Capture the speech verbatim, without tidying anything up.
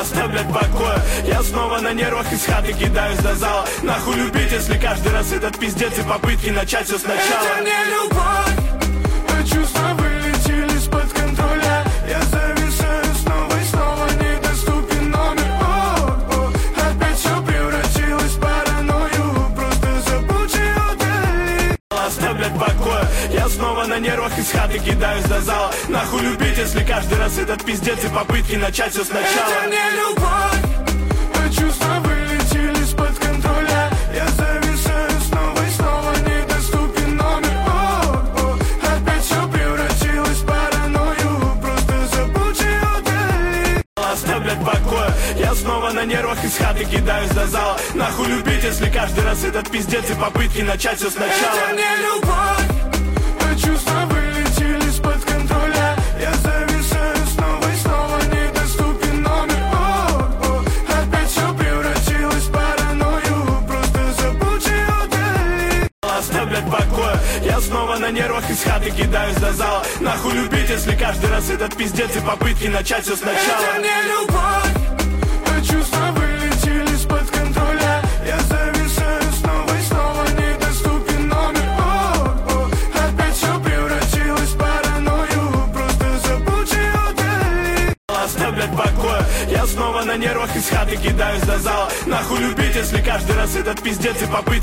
Оставь, блядь, покоя. Я снова на нервах из хаты кидаюсь до зала. Нахуй любить, если каждый раз этот пиздец и попытки начать все сначала. Это не любовь, а чувства вылетели из-под контроля. Я зависаю снова и снова, недоступен номер. О-о, опять все превратилось в паранойю. Просто забудь и удали. Оставь, блядь, покоя. Я снова на нервах из хаты кидаюсь до зала. Нахуй любить, если каждый раз этот пиздец и попытки начать все сначала. Это не любовь, а чувства вылетели из-под контроля. Я зависаю снова и снова, недоступен номер. О-о, опять все превратилось в паранойю. Просто забудь и удали. Оставь, блядь, покоя. Я снова на нервах из хаты кидаюсь до зала. Нахуй любить, если каждый раз этот пиздец и попытки начать все сначала. Это не любовь, а чувства вылетели из-под контроля. Я зависаю снова и снова, недоступен номер. О-о, опять все превратилось в паранойю. Просто забудь и удали. Оставь, блядь, покоя. Я снова на нервах из хаты кидаюсь до зала. Нахуй любить, если каждый раз этот пиздец и попытки начать все сначала. Это не любовь, а чувства вылетели из-под контроля. Я зависаю снова и снова, недоступен номер. О-о, опять все превратилось в паранойю. Просто забудь и удали. Оставь, блядь, покоя. Я снова на нервах из хаты кидаюсь до зала. Нахуй любить, если каждый раз этот пиздец и попытки